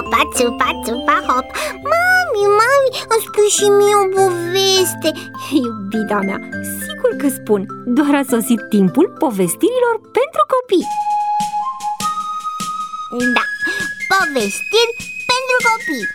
țupa, țupa, țupa, hop. Mami, îmi spui și mie o poveste. Iubita mea, sigur că spun. Doar a sosit timpul povestirilor pentru copii. Da, povestiri pentru copii.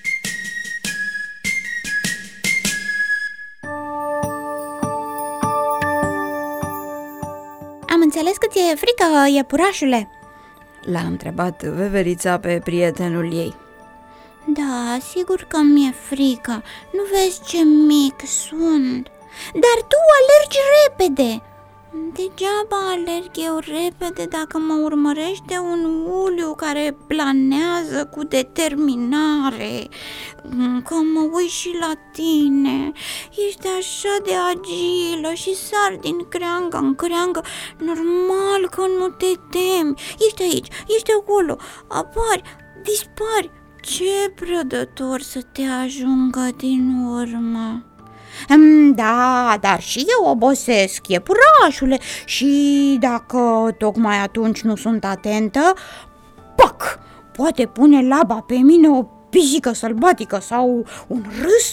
Am înțeles că ți-e frică, iepurașule? L-a întrebat veverița pe prietenul ei. Da, sigur că mi-e frică. Nu vezi ce mic sunt? Dar tu alergi repede. Degeaba alerg eu repede dacă mă urmărește un uliu care planează cu determinare. Că mă uit și la tine. Ești așa de agilă și sari din creangă în creangă. Normal că nu te temi. Ești aici, ești acolo, apari, dispari. Ce prădător să te ajungă din urmă. Da, dar și eu obosesc, iepurașule, și dacă tocmai atunci nu sunt atentă, pac, poate pune laba pe mine o pisică sălbatică sau un râs.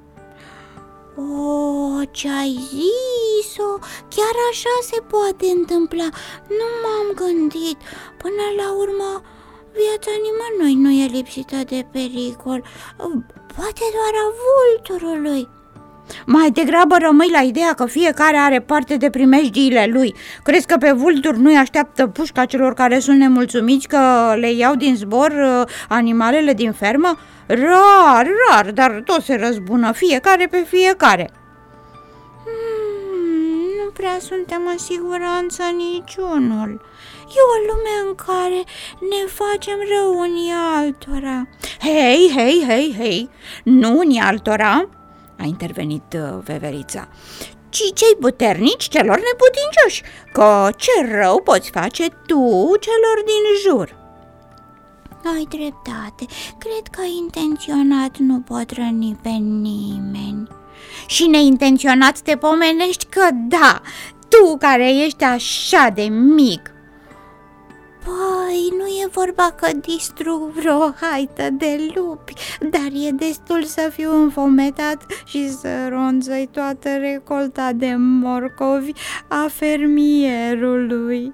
O, ce-ai zis-o, chiar așa se poate întâmpla, nu m-am gândit. Până la urmă, viața nimănui nu e lipsită de pericol, poate doar a vulturului. Mai degrabă rămâi la ideea că fiecare are parte de primejdiile lui. Crezi că pe vulturi nu-i așteaptă pușca celor care sunt nemulțumiți că le iau din zbor animalele din fermă? Rar, dar tot se răzbună fiecare pe fiecare. Nu prea suntem în siguranță niciunul. E o lume în care ne facem rău unii altora. Hei, nu unii altora, a intervenit veverița, ci cei puternici celor neputincioși, că ce rău poți face tu celor din jur. Ai dreptate, cred că intenționat nu pot răni pe nimeni. Și neintenționat te pomenești că da, tu care ești așa de mic. Păi, nu e vorba că distrug vreo haită de lupi, dar e destul să fiu înfometat și să ronțăi toată recolta de morcovi a fermierului.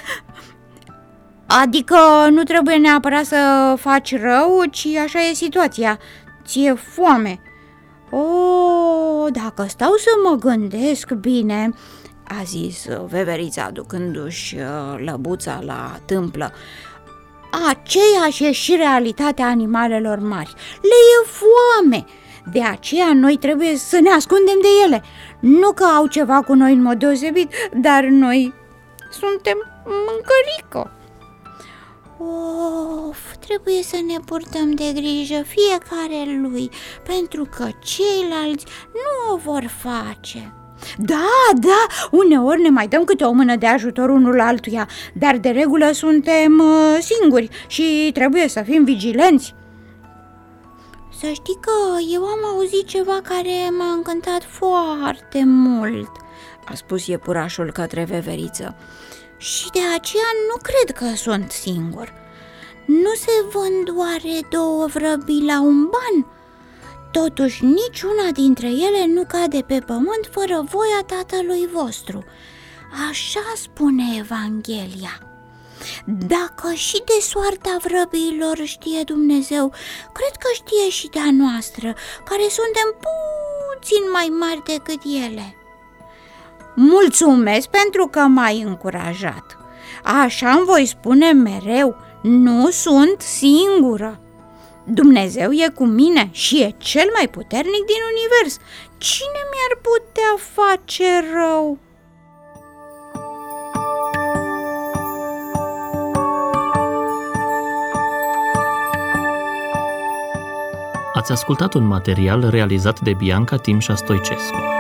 Adică nu trebuie neapărat să faci rău, ci așa e situația. Ți-e foame. Dacă stau să mă gândesc bine, a zis veverița aducându-și lăbuța la tâmplă, aceeași e și realitatea animalelor mari. Le e foame, de aceea noi trebuie să ne ascundem de ele. Nu că au ceva cu noi în mod deosebit, dar noi suntem mâncărică. Of, trebuie să ne purtăm de grijă fiecare lui, pentru că ceilalți nu o vor face. Da, uneori ne mai dăm câte o mână de ajutor unul altuia, dar de regulă suntem singuri și trebuie să fim vigilenți. Să știi că eu am auzit ceva care m-a încântat foarte mult, a spus iepurașul către veveriță, și de aceea nu cred că sunt singur. Nu se vând oare două vrăbii la un ban? Totuși, niciuna dintre ele nu cade pe pământ fără voia Tatălui vostru. Așa spune Evanghelia. Dacă și de soarta vrăbiilor știe Dumnezeu, cred că știe și de-a noastră, care suntem puțin mai mari decât ele. Mulțumesc pentru că m-ai încurajat. Așa îmi voi spune mereu, nu sunt singură. Dumnezeu e cu mine și e cel mai puternic din univers. Cine mi-ar putea face rău? Ați ascultat un material realizat de Bianca Timșa Stoicescu.